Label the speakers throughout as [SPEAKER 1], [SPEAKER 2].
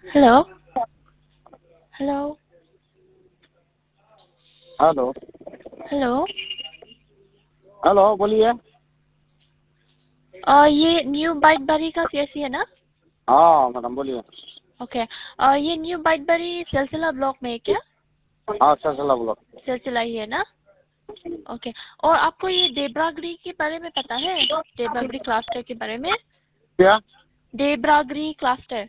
[SPEAKER 1] Hello hello
[SPEAKER 2] hello.
[SPEAKER 1] Hello.
[SPEAKER 2] Hello बोलिए।
[SPEAKER 1] ये new bite बरी का सीएससी है ना?
[SPEAKER 2] हाँ मैडम बोलिए।
[SPEAKER 1] ओके। ये न्यू बाइट बरी सिलसिला ब्लॉक में है क्या?
[SPEAKER 2] हाँ सिलसिला ब्लॉक।
[SPEAKER 1] सिलसिला ही है ना? ओके। और आपको ये देब्रागरी के बारे में पता है? देब्रागरी क्लस्टर के बारे में?
[SPEAKER 2] क्या?
[SPEAKER 1] देब्रागरी क्लस्टर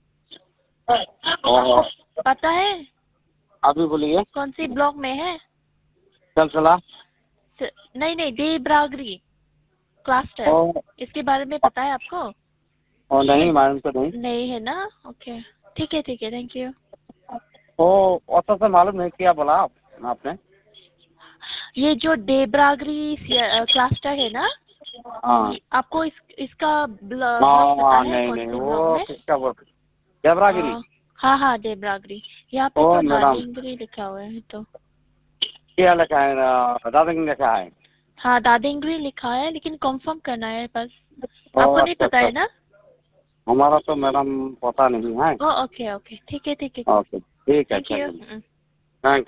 [SPEAKER 2] और
[SPEAKER 1] पता है?
[SPEAKER 2] अभी बोलिए।
[SPEAKER 1] कौन सी ब्लॉक में है?
[SPEAKER 2] सिलसिला।
[SPEAKER 1] नहीं नहीं, देब्रागरी क्लस्टर,
[SPEAKER 2] और
[SPEAKER 1] इसके बारे में पता है आपको?
[SPEAKER 2] नहीं मैडम तो नहीं।
[SPEAKER 1] नहीं है ना? ओके ठीक है, थैंक यू।
[SPEAKER 2] तो औसत से मालूम नहीं किया बोला आपने।
[SPEAKER 1] ये जो देब्रागरी क्लस्टर है ना,
[SPEAKER 2] हाँ
[SPEAKER 1] आपको इसका ब्लॉक पता
[SPEAKER 2] हाँ
[SPEAKER 1] है?
[SPEAKER 2] नहीं
[SPEAKER 1] कौन
[SPEAKER 2] नहीं
[SPEAKER 1] सी ब्लॉक
[SPEAKER 2] वो
[SPEAKER 1] में?
[SPEAKER 2] किसका बोल देवरागिरी।
[SPEAKER 1] हाँ हाँ, देब्रागरी। यहाँ पे
[SPEAKER 2] ओ
[SPEAKER 1] तो
[SPEAKER 2] मैडम
[SPEAKER 1] दादेंगरी लिखा हुआ है तो।
[SPEAKER 2] क्या लिखा है? दादा ने लिखा है।
[SPEAKER 1] हाँ, दादेंगरी लिखा है, लेकिन कंफर्म करना है बस।
[SPEAKER 2] ओ
[SPEAKER 1] आपको नहीं
[SPEAKER 2] अच्छा
[SPEAKER 1] पता
[SPEAKER 2] अच्छा।
[SPEAKER 1] है ना?
[SPEAKER 2] हमारा तो मैडम पता नहीं है।
[SPEAKER 1] ओ ओके ओके, ठीक है।
[SPEAKER 2] ओके ठीक है
[SPEAKER 1] थैंक
[SPEAKER 2] अच्छा।
[SPEAKER 1] यू।